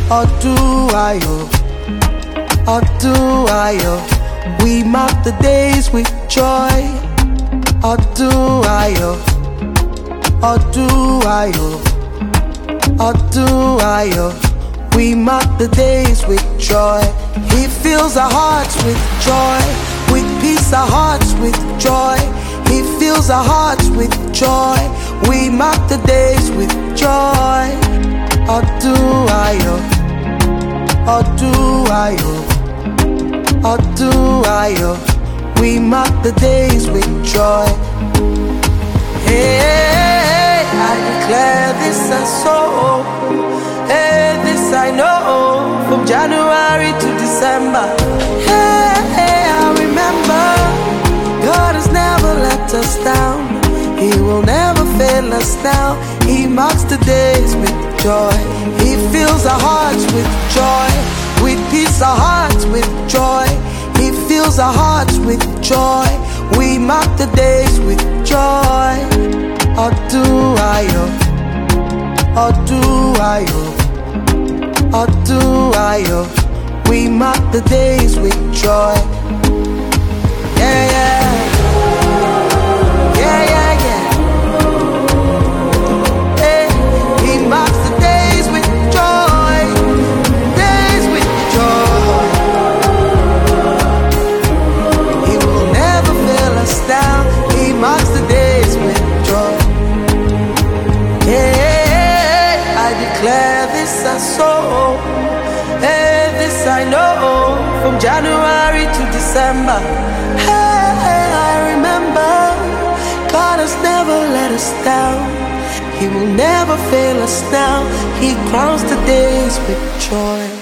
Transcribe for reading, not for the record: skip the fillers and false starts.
Oduayo, Oduayo. We mark the days with joy. Oduayo, Oduayo, Oduayo. We mark the days with joy. He fills our hearts with joy, with peace, our hearts with joy. He fills our hearts with joy. We mark the days with joy. Oduayo, Oduayo, Oduayo. We mark the days with joy. Hey, I declare this and so. Hey, this I know. From January to December. Hey, I remember. God has never let us down. He will never fail us now. He marks the days with joy. He fills our hearts with joy, with peace, our hearts with joy. He fills our hearts with joy. We mark the days with joy. Oduayo, Oduayo, Oduayo. We mark the days with joy. Yeah, yeah. Yeah, yeah, yeah. Hey, he marks the days with joy. Days with joy. He will never fail us down. He marks the days with joy. Hey, I declare this and so. Hey, this I know. From January to December. Hey, I remember. God has never let us down. He will never fail us now. He crowns the days with joy.